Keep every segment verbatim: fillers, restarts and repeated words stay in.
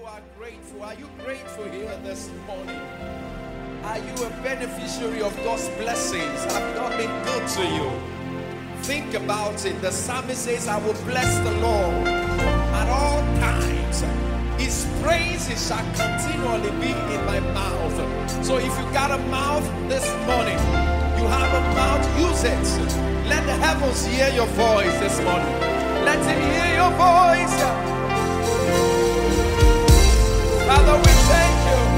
who are grateful, are you grateful here this morning? Are you a beneficiary of God's blessings? Have God been good to you? Think about it. The psalmist says, I will bless the Lord at all times. His praises shall continually be in my mouth. So if you got a mouth this morning, you have a mouth, use it. Let the heavens hear your voice this morning. Let him hear your voice. Father, we thank you.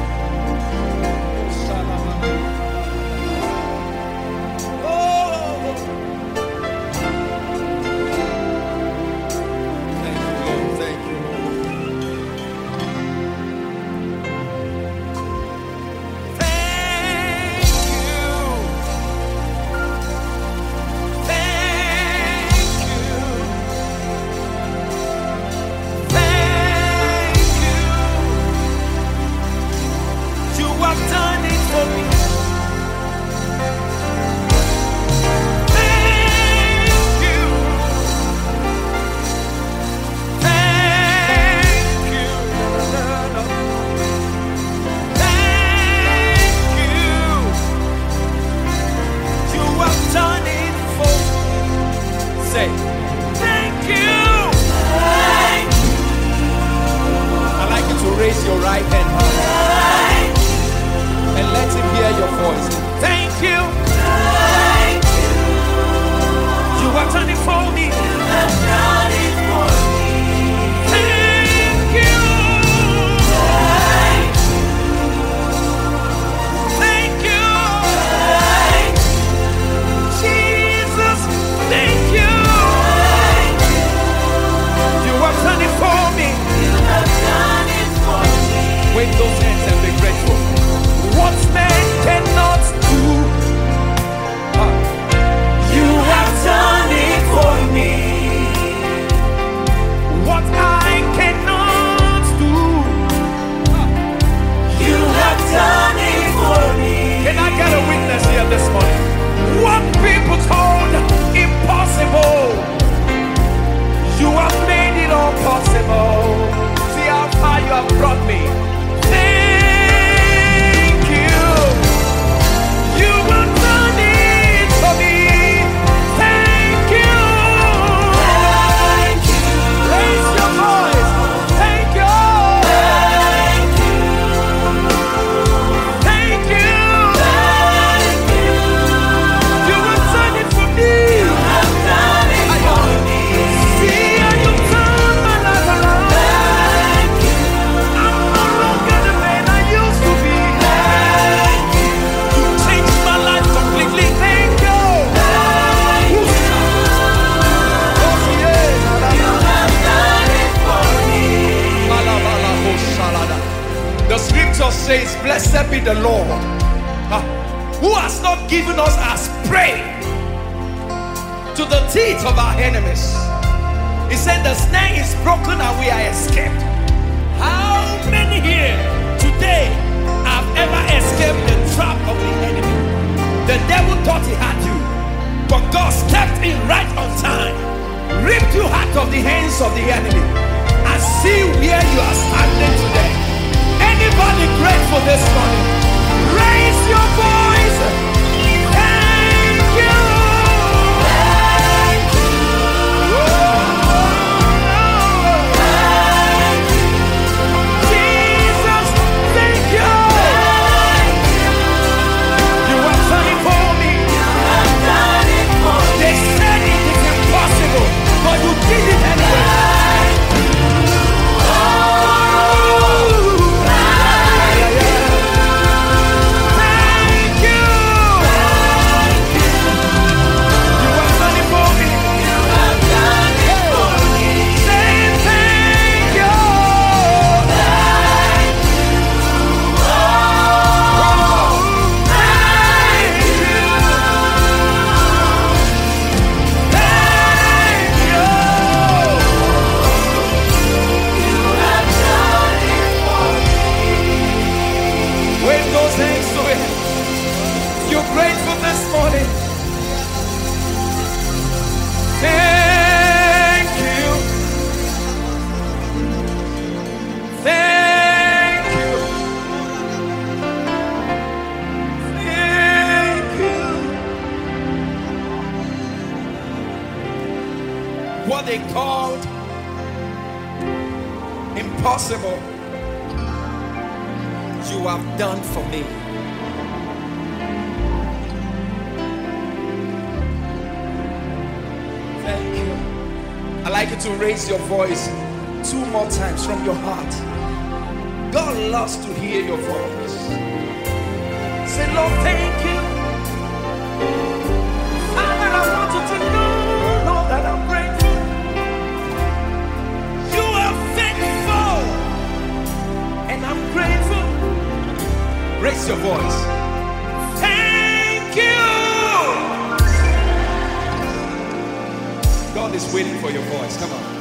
Blessed be the Lord, uh, who has not given us as prey to the teeth of our enemies. He said the snare is broken and we are escaped. How many here today have ever escaped the trap of the enemy? The devil thought he had you, but God stepped in right on time, ripped you out of the hands of the enemy, and see where you are standing today. Anybody grateful this morning? Raise your voice. Thank you. Thank you. Oh, thank you. Jesus, thank you. Thank you. You have done it for me. You have done it for me. They said it is impossible, but you did it anyway. Thank what they called impossible, you have done for me. Thank you. I'd like you to raise your voice two more times from your heart. God loves to hear your voice. Say, Lord, thank you. Father, I want you to know, Lord, that I'm grateful. You are faithful, and I'm grateful. Raise your voice. Thank you. God is waiting for your voice. Come on.